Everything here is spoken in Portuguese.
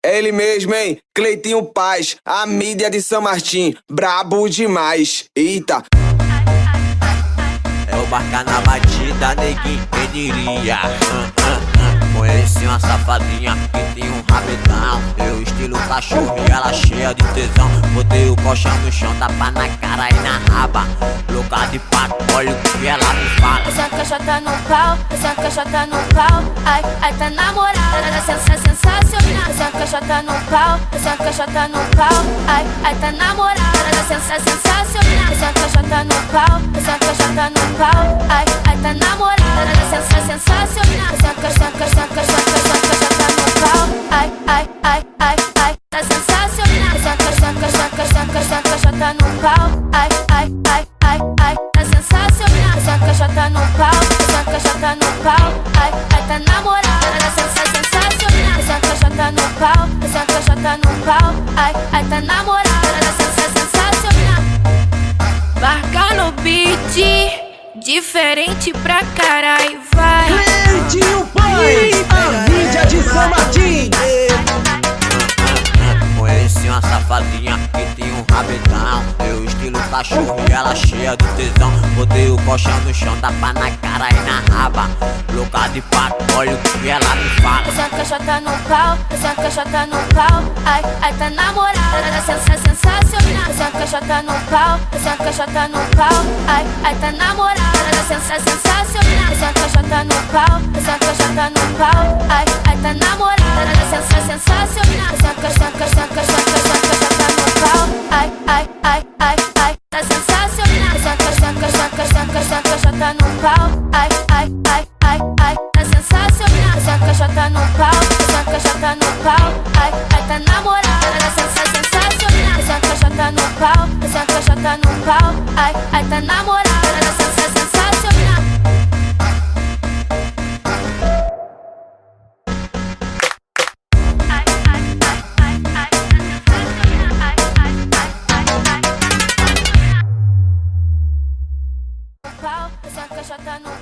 É ele mesmo, hein? Cleitinho Paz, a mídia de São Martim, brabo demais. Eita. É o Barca na batida, neguinho, quem diria? Conheci uma safadinha que tinha um rabetão. Eu estilo cachorro e ela cheia de tesão. Botei o colchão no chão, tapa na cara e na raba. Louca de pato, olha o que ela me fala. Essa caixa tá no pau, essa caixa tá no pau. Ai, ai, tá namorada, essa sensacional. Essa caixa tá no pau, essa caixa tá no pau. Ai, ai, tá namorada, essa sensacional. Essa caixa tá no pau, essa caixa tá no pau. Ai, ai, tá namorada, essa sensacional. Essa caixa tá no pau. Ai, ai, ai, ai, ai, tá sensacional. Essa caixa tá no pau. Ai, ai, ai, ai, ai, tá sensacional. Essa caixa tá no pau, essa caixa tá no pau. Ai, ai, tá namorada, essa sensacional. Essa caixa tá no pau, essa caixa tá no pau. Ai, ai, tá namorada, essa sensacional. Barca no beat, diferente pra caralho, vai. Cleitinho Paz, a mídia de São Martim. Conheci uma safadinha que tinha um rabetão. Eu estilo cachorro e ela cheia de tesão. Botei o colchão no chão, tapa na cara e na raba. Louca de pato, olha o que ela me fala. Essa caixa tá no pau, essa caixa tá no pau. Ai, ai, tá namorada, essa sensacional. Essa caixa tá no pau, essa caixa tá no pau. Ai, ai, tá namorada, essa sensacional. Essa caixa tá no pau, essa caixa tá no pau. Ai, ai, tá namorada, essa sensacional. Essa caixa tá no pau. Ai, ai, ai, ai, ai, tá sensacional. Essa caixa tá no pau. Ai, ai, ai, ai, ai, tá sensacional. Essa caixa tá no pau, essa caixa tá no pau. Ai, ai, tá namorada, essa sensacional. Essa caixa tá no pau, essa caixa tá no pau. Ai, ai, tá namorada, essa sensacional. Ai, ai, ai, ai, ai, tá sensacional. Ai, ai, ai, ai, ai, ai. Essa caixa tá no